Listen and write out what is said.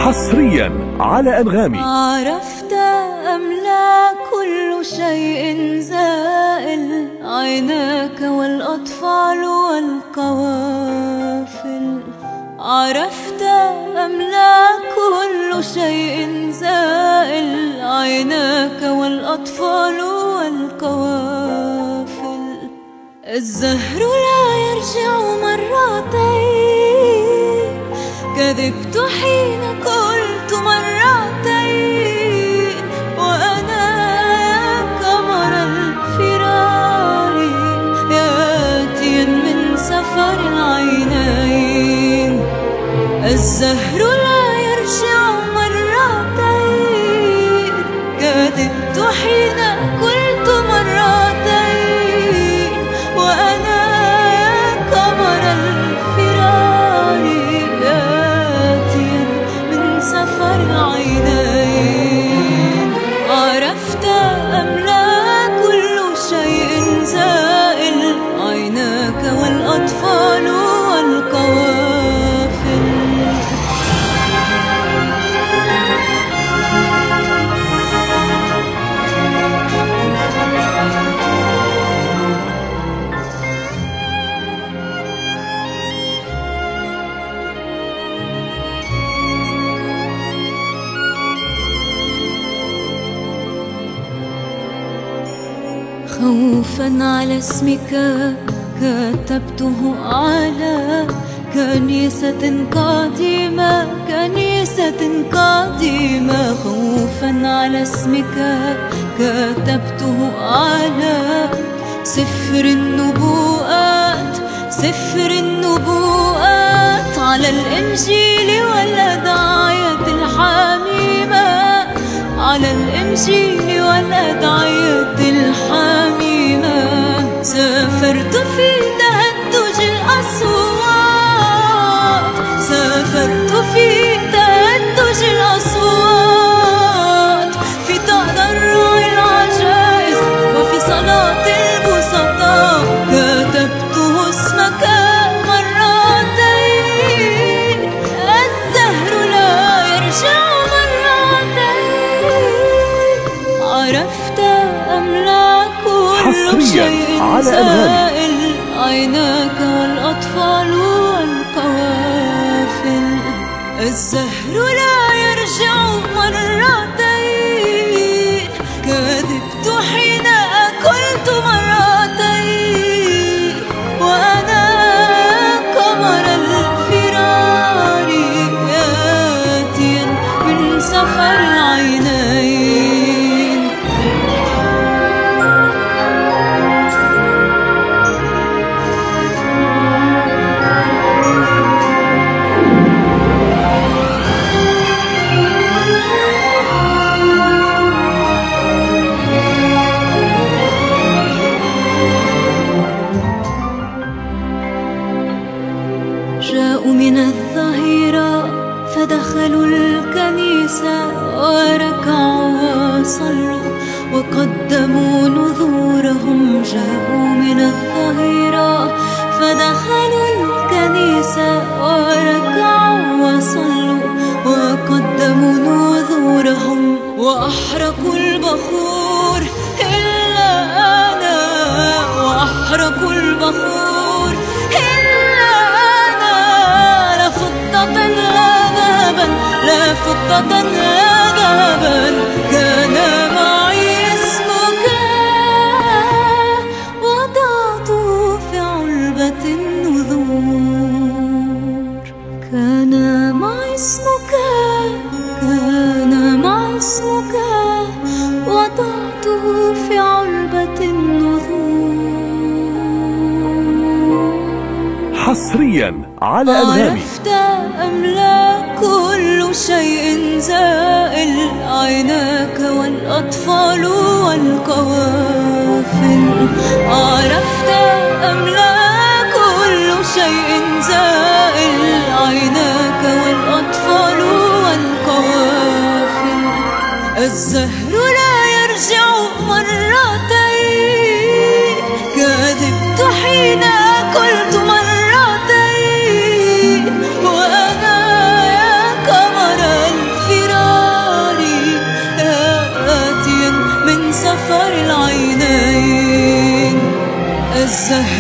حصريا على أنغامي. عرفت أم لا كل شيء زائل، عيناك والأطفال والقوافل. عرفت أم لا كل شيء زائل، عيناك والأطفال والقوافل. الزهر لا يرجع مرتين، كذبت حين قلت مرتين، وأنا قمر الفرار ياتيا من سفر العينين. الزهر لا يرجع مرتين، كذبت حين قلت مرتين، وأنا قمر الفرار ياتيا من سفر العينين. عرفت أم لا كل شيء زائل، عيناك والأطفال والقوافل. خوفا على اسمك كتبته على كنيسة قديمة، كنيسة قديمة. خوفا على اسمك كتبته على سفر النبوءات، سفر النبوءات. على الإنجيل والأدعية الحميمة، على الإنجيل والأدعية الحميمة. سافرت في تهدج الأصوات، سافرت في تهدج الأصوات، في تضرع العجائز وفي صلاة البسطاء. كتبته اسمك مرتين، الزهر لا يرجع مرتين. عرفت أم لا كل شيء زائل، عيناك والأطفال والقوافل. الزهر لا يرجع مرتين، كذبت حين قلت مرتين، وأنا قمر الفرار ياتيا من سفر العينين. جاءوا من الظهيرة فدخلوا الكنيسة، وركعوا وصلوا وقدموا نذورهم. جاءوا من الظهيرة فدخلوا الكنيسة، وركعوا وصلوا وقدموا نذورهم. وأحرقوا البخور إلا أنا، وأحرقوا البخور إلا أنا. لا فضة لا ذهبا، لا فضة لا ذهبا. كان معي اسمك وضعته في علبة النذور. كان معي اسمك، كان معي اسمك وضعته في علبة النذور. حصريا على أنغامي. عرفت أم لا كل شيء زائل، عيناك والأطفال والقوافل. عرفت أم لا كل شيء زائل، عيناك والأطفال والقوافل. الزهر لا يرجع مرتين، كذبت حين قلت مرتين، وأنا يا قمر الزهر